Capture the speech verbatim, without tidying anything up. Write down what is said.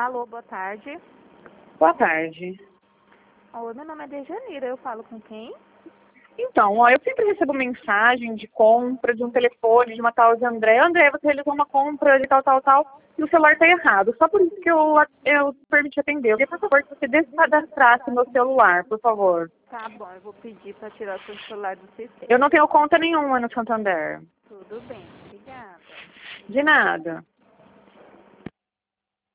Alô, boa tarde. Boa tarde. Oi, meu nome é Dejanira, eu falo com quem? Então, ó, eu sempre recebo mensagem de compra de um telefone de uma tal de André. André, você realizou uma compra de tal, tal, tal, e o celular está errado. Só por isso que eu, eu permiti atender. Eu queria, por favor, que você descadastrasse meu celular, por favor. Tá bom, eu vou pedir para tirar o seu celular do sistema. Eu não tenho conta nenhuma no Santander. Tudo bem, obrigada. De nada.